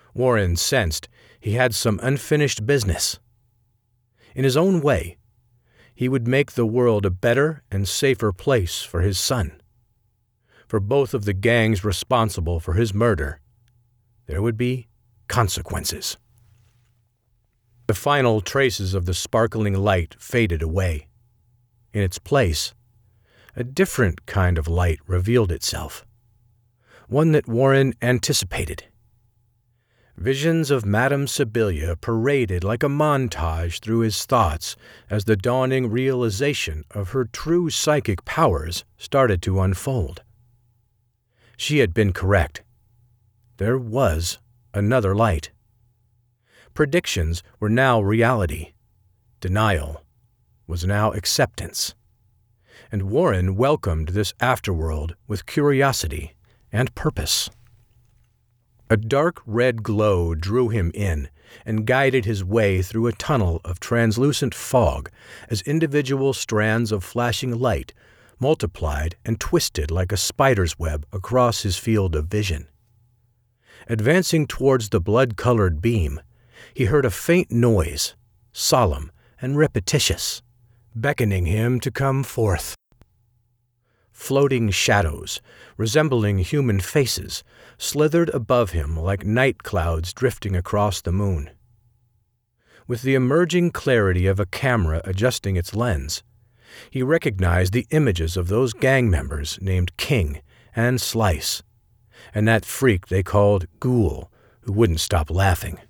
Warren sensed he had some unfinished business. In his own way, he would make the world a better and safer place for his son. For both of the gangs responsible for his murder, there would be consequences. The final traces of the sparkling light faded away. In its place, a different kind of light revealed itself, one that Warren anticipated. Visions of Madame Sibylla paraded like a montage through his thoughts as the dawning realization of her true psychic powers started to unfold. She had been correct. There was another light. Predictions were now reality. Denial was now acceptance. And Warren welcomed this afterworld with curiosity and purpose. A dark red glow drew him in and guided his way through a tunnel of translucent fog as individual strands of flashing light multiplied and twisted like a spider's web across his field of vision. Advancing towards the blood-colored beam, he heard a faint noise, solemn and repetitious, beckoning him to come forth. Floating shadows, resembling human faces, slithered above him like night clouds drifting across the moon. With the emerging clarity of a camera adjusting its lens, he recognized the images of those gang members named King and Slice, and that freak they called Ghoul, who wouldn't stop laughing.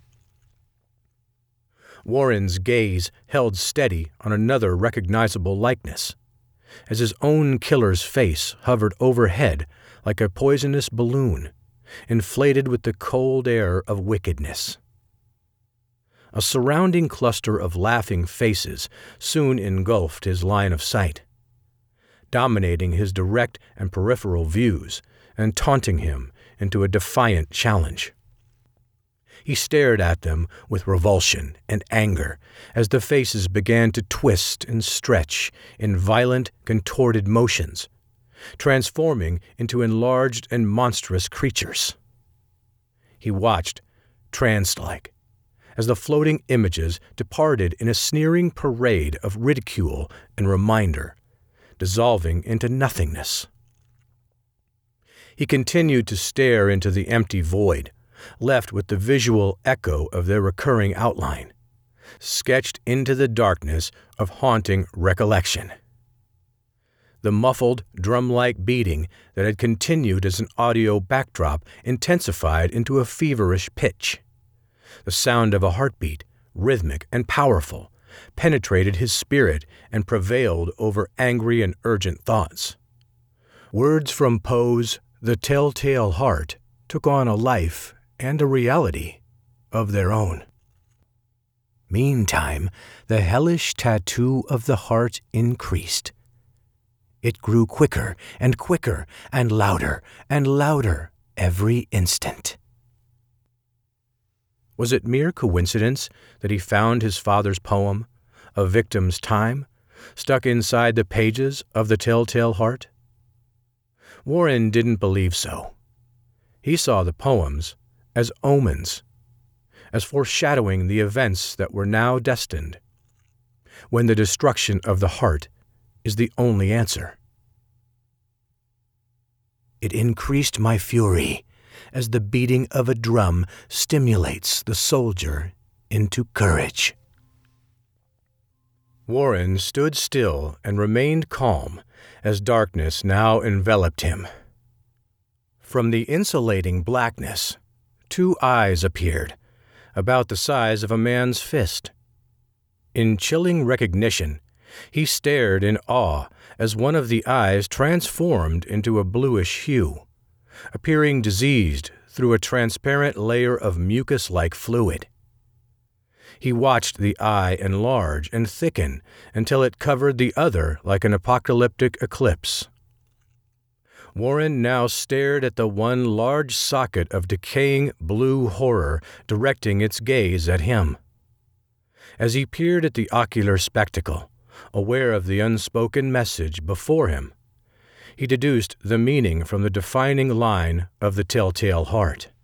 Warren's gaze held steady on another recognizable likeness, as his own killer's face hovered overhead like a poisonous balloon, inflated with the cold air of wickedness. A surrounding cluster of laughing faces soon engulfed his line of sight, dominating his direct and peripheral views and taunting him into a defiant challenge. He stared at them with revulsion and anger as the faces began to twist and stretch in violent, contorted motions, transforming into enlarged and monstrous creatures. He watched, tranced-like, as the floating images departed in a sneering parade of ridicule and reminder, dissolving into nothingness. He continued to stare into the empty void, left with the visual echo of their recurring outline, sketched into the darkness of haunting recollection. The muffled, drum-like beating that had continued as an audio backdrop intensified into a feverish pitch. The sound of a heartbeat, rhythmic and powerful, penetrated his spirit and prevailed over angry and urgent thoughts. Words from Poe's The Telltale Heart took on a life and a reality of their own. Meantime, the hellish tattoo of the heart increased. It grew quicker and quicker and louder every instant. Was it mere coincidence that he found his father's poem, A Victim's Time, stuck inside the pages of The Telltale Heart? Warren didn't believe so. He saw the poems as omens, as foreshadowing the events that were now destined, when the destruction of the heart is the only answer. It increased my fury, as the beating of a drum stimulates the soldier into courage. Warren stood still and remained calm as darkness now enveloped him. From the insulating blackness, 2 eyes appeared, about the size of a man's fist. In chilling recognition, he stared in awe as one of the eyes transformed into a bluish hue, appearing diseased through a transparent layer of mucus-like fluid. He watched the eye enlarge and thicken until it covered the other like an apocalyptic eclipse. Warren now stared at the one large socket of decaying blue horror directing its gaze at him. As he peered at the ocular spectacle, aware of the unspoken message before him, he deduced the meaning from the defining line of The Telltale Heart.